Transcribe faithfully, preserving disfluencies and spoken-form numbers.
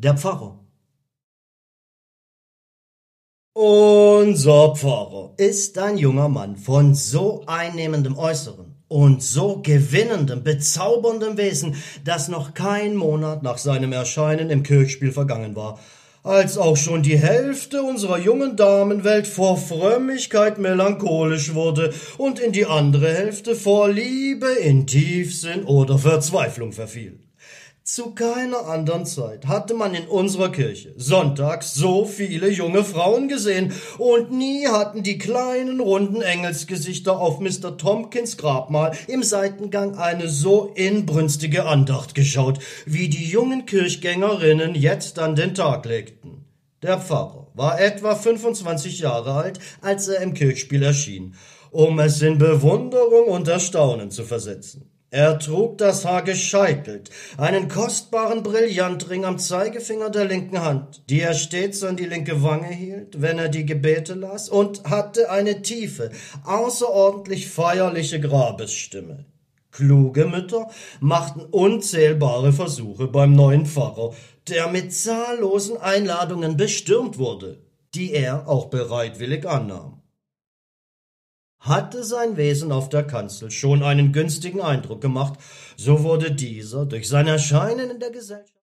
Der Pfarrer. Unser Pfarrer ist ein junger Mann von so einnehmendem Äußeren und so gewinnendem, bezauberndem Wesen, dass noch kein Monat nach seinem Erscheinen im Kirchspiel vergangen war, als auch schon die Hälfte unserer jungen Damenwelt vor Frömmigkeit melancholisch wurde und in die andere Hälfte vor Liebe in Tiefsinn oder Verzweiflung verfiel. Zu keiner anderen Zeit hatte man in unserer Kirche sonntags so viele junge Frauen gesehen, und nie hatten die kleinen, runden Engelsgesichter auf Mister Tomkins Grabmal im Seitengang eine so inbrünstige Andacht geschaut, wie die jungen Kirchgängerinnen jetzt an den Tag legten. Der Pfarrer war etwa fünfundzwanzig Jahre alt, als er im Kirchspiel erschien, um es in Bewunderung und Erstaunen zu versetzen. Er trug das Haar gescheitelt, einen kostbaren Brillantring am Zeigefinger der linken Hand, die er stets an die linke Wange hielt, wenn er die Gebete las, und hatte eine tiefe, außerordentlich feierliche Grabesstimme. Kluge Mütter machten unzählbare Versuche beim neuen Pfarrer, der mit zahllosen Einladungen bestürmt wurde, die er auch bereitwillig annahm. Hatte sein Wesen auf der Kanzel schon einen günstigen Eindruck gemacht, so wurde dieser durch sein Erscheinen in der Gesellschaft